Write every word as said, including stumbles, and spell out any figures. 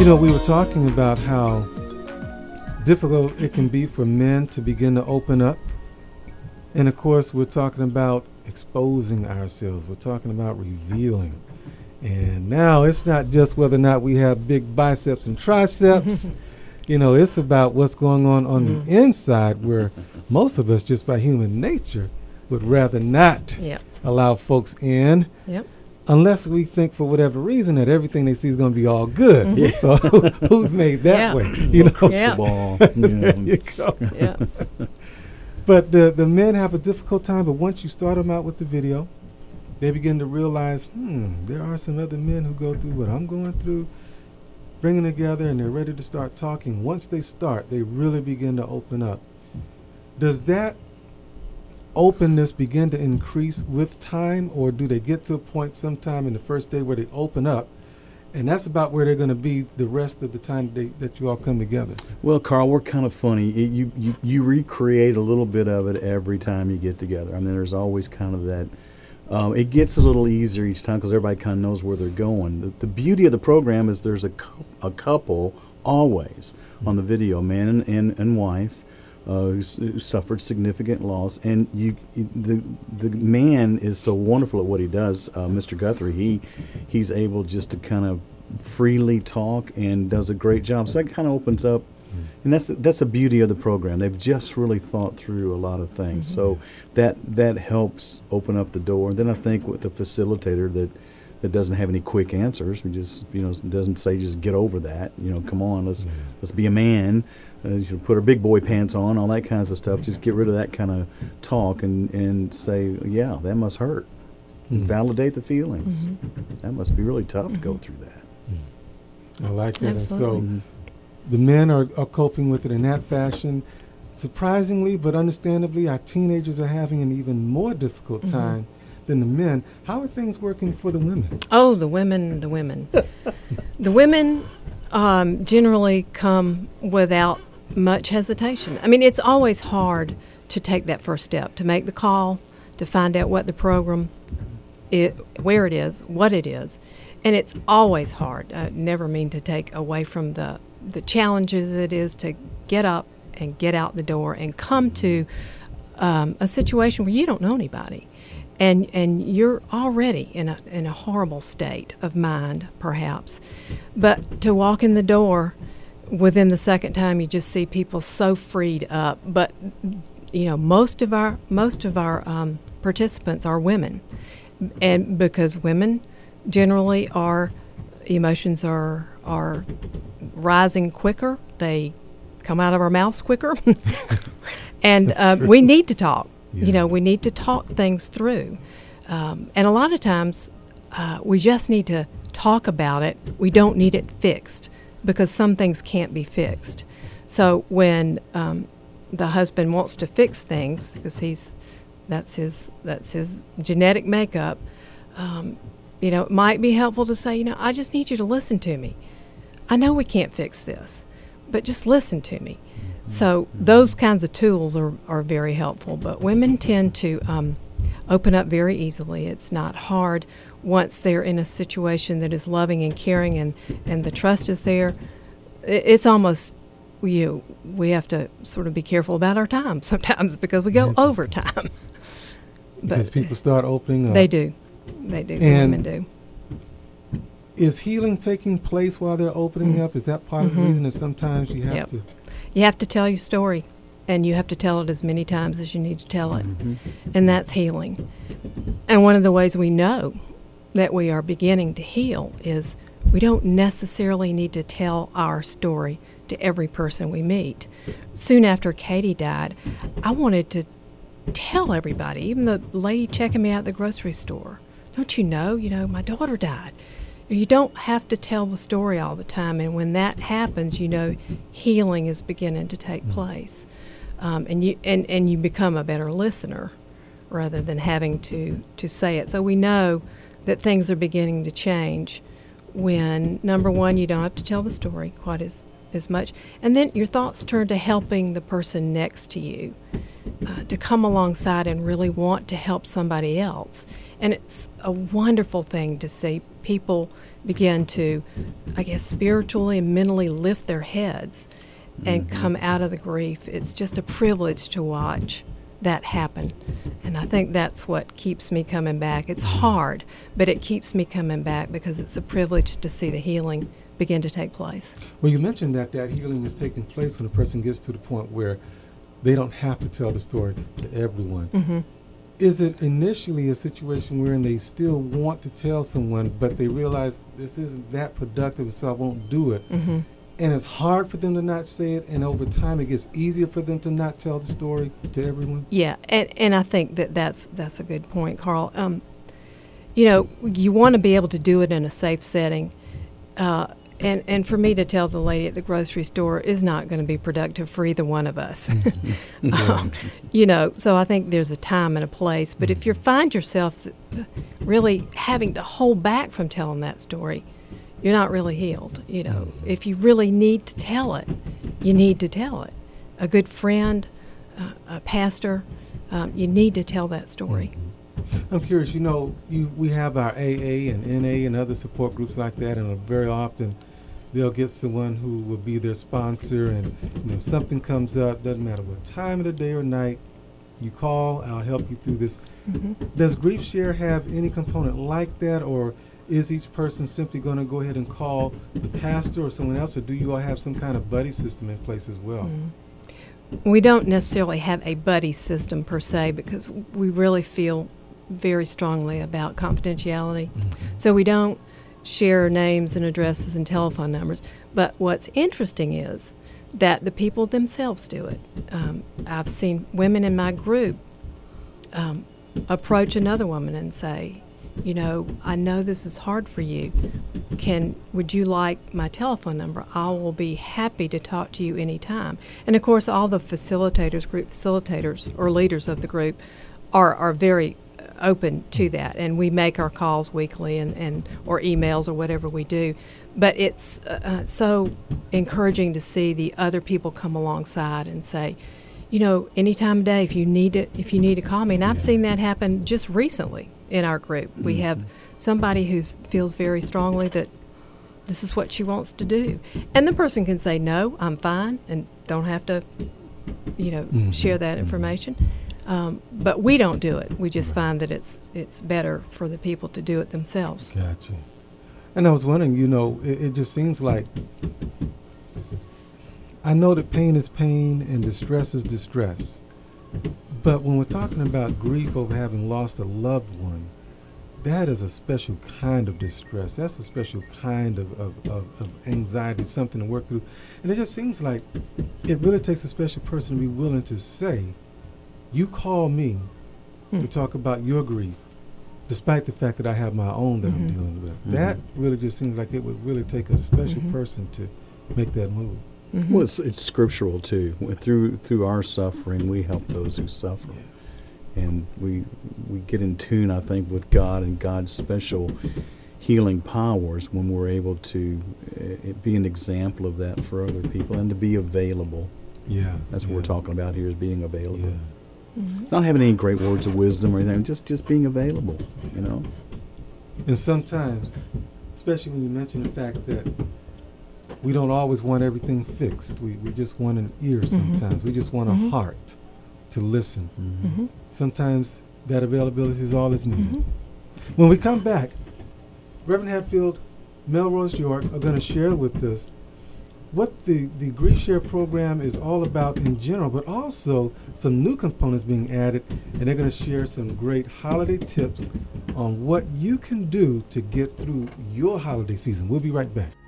You know, we were talking about how difficult it can be for men to begin to open up. And of course, we're talking about exposing ourselves. We're talking about revealing. And now it's not just whether or not we have big biceps and triceps. You know, it's about what's going on on mm-hmm. the inside, where most of us, just by human nature, would rather not yep. allow folks in. Yep. Unless we think for whatever reason that everything they see is going to be all good. Mm-hmm. Yeah. So who's made that yeah. way? You know, yeah. ball. There you go. Yeah. But the the men have a difficult time. But once you start them out with the video, they begin to realize, hmm, there are some other men who go through what I'm going through, bringing together, and they're ready to start talking. Once they start, they really begin to open up. Does that openness begin to increase with time, or do they get to a point sometime in the first day where they open up, and that's about where they're going to be the rest of the time they, that you all come together? Well, Carl, we're kind of funny. It, you, you you recreate a little bit of it every time you get together. I mean, there's always kind of that. Um, it gets a little easier each time because everybody kind of knows where they're going. The, the beauty of the program is there's a, cu- a couple always mm-hmm. on the video, man and, and, and wife. Uh, who, who suffered significant loss, and you, the the man is so wonderful at what he does. Uh, Mister Guthrie, he he's able just to kind of freely talk and does a great job. So that kind of opens up, mm-hmm. and that's the, that's the beauty of the program. They've just really thought through a lot of things, mm-hmm. so that that helps open up the door. And then I think with the facilitator that. That doesn't have any quick answers. We just, you know, doesn't say just get over that. You know, come on, let's mm-hmm. let's be a man. Uh, you know, put our big boy pants on, all that kinds of stuff. Just get rid of that kind of talk and, and say, yeah, that must hurt. Mm-hmm. Validate the feelings. Mm-hmm. That must be really tough mm-hmm. to go through that. Mm-hmm. I like that. Absolutely. And so the men are, are coping with it in that fashion. Surprisingly, but understandably, our teenagers are having an even more difficult mm-hmm. time than the men. How are things working for the women? Oh, the women, the women. The women um, generally come without much hesitation. I mean, it's always hard to take that first step, to make the call, to find out what the program, it, where it is, what it is. And it's always hard. I never mean to take away from the, the challenges it is to get up and get out the door and come to um, a situation where you don't know anybody. And and you're already in a in a horrible state of mind, perhaps. But to walk in the door, within the second time, you just see people so freed up. But you know, most of our most of our um, participants are women, and because women generally are emotions are are rising quicker. They come out of our mouths quicker, and uh, we need to talk. Yeah. You know, we need to talk things through. Um, and a lot of times uh, we just need to talk about it. We don't need it fixed because some things can't be fixed. So when um, the husband wants to fix things, because he's that's his that's his genetic makeup, um, you know, it might be helpful to say, you know, I just need you to listen to me. I know we can't fix this, but just listen to me. So those kinds of tools are, are very helpful, but women tend to um, open up very easily. It's not hard once they're in a situation that is loving and caring and, and the trust is there. It's almost, you we have to sort of be careful about our time sometimes because we go over time. Because people start opening up. They do. They do. The women do. Is healing taking place while they're opening mm-hmm. up? Is that part mm-hmm. of the reason that sometimes you have yep. to... You have to tell your story, and you have to tell it as many times as you need to tell it, mm-hmm. and that's healing. And one of the ways we know that we are beginning to heal is we don't necessarily need to tell our story to every person we meet. Soon after Katie died, I wanted to tell everybody, even the lady checking me out at the grocery store, don't you know, you know, my daughter died. You don't have to tell the story all the time, and when that happens, you know, healing is beginning to take place, um, and you and, and you become a better listener rather than having to, to say it. So we know that things are beginning to change when, number one, you don't have to tell the story quite as, as much, and then your thoughts turn to helping the person next to you, uh, to come alongside and really want to help somebody else. And it's a wonderful thing to see people begin to, I guess, spiritually and mentally lift their heads and Mhm. come out of the grief. It's just a privilege to watch that happen. And I think that's what keeps me coming back. It's hard, but it keeps me coming back because it's a privilege to see the healing begin to take place. Well, you mentioned that that healing is taking place when a person gets to the point where they don't have to tell the story to everyone. Mm-hmm. Is it initially a situation wherein they still want to tell someone, but they realize this isn't that productive, so I won't do it? Mm-hmm. And it's hard for them to not say it, and over time it gets easier for them to not tell the story to everyone? Yeah, and, and I think that that's, that's a good point, Carl. Um, you know, you want to be able to do it in a safe setting. Uh, and, and for me to tell the lady at the grocery store is not going to be productive for either one of us. um, you know, so I think there's a time and a place. But if you find yourself really having to hold back from telling that story, you're not really healed. You know, if you really need to tell it, you need to tell it. A good friend, uh, a pastor, um, you need to tell that story. I'm curious, you know, you, we have our A A and N A and other support groups like that, and very often they'll get someone who will be their sponsor, and you know, if something comes up, doesn't matter what time of the day or night, you call, I'll help you through this. Mm-hmm. Does Grief Share have any component like that, or is each person simply going to go ahead and call the pastor or someone else, or do you all have some kind of buddy system in place as well? Mm. We don't necessarily have a buddy system per se because we really feel very strongly about confidentiality. Mm-hmm. So we don't share names and addresses and telephone numbers. But what's interesting is that the people themselves do it. Um, I've seen women in my group um, approach another woman and say, you know, I know this is hard for you. Can would you like my telephone number? I will be happy to talk to you anytime. And of course, all the facilitators, group facilitators or leaders of the group are, are very open to that, and we make our calls weekly and, and or emails or whatever we do. But it's uh, so encouraging to see the other people come alongside and say, you know, any time of day if you need to, if you need to call me. And I've Yeah. seen that happen just recently in our group. We Mm-hmm. have somebody who feels very strongly that this is what she wants to do, and the person can say no, I'm fine, and don't have to, you know, Mm-hmm. share that information. Um, but we don't do it. We just find that it's it's better for the people to do it themselves. Gotcha. And I was wondering, you know, it, it just seems like, I know that pain is pain and distress is distress. But when we're talking about grief over having lost a loved one, that is a special kind of distress. That's a special kind of, of, of, of anxiety, something to work through. And it just seems like it really takes a special person to be willing to say, you call me Hmm. to talk about your grief, despite the fact that I have my own that I'm Mhm. dealing with. Mhm. That really just seems like it would really take a special Mhm. person to make that move. Mhm. Well, it's, it's scriptural too. Through through our suffering, we help those who suffer, and we we get in tune, I think, with God and God's special healing powers when we're able to uh, be an example of that for other people and to be available. Yeah. That's what yeah, we're talking about here: is being available. Yeah. Mhm. Not having any great words of wisdom or anything, just just being available. You know. And sometimes, especially when you mention the fact that we don't always want everything fixed. We, we just want an ear sometimes. We just want a Mhm. heart to listen. Mhm. Sometimes that availability is all that's needed. Mhm. When we come back, Reverend Hatfield, Melrose York are going to share with us what the, the Grief Share program is all about in general, but also some new components being added, and they're going to share some great holiday tips on what you can do to get through your holiday season. We'll be right back.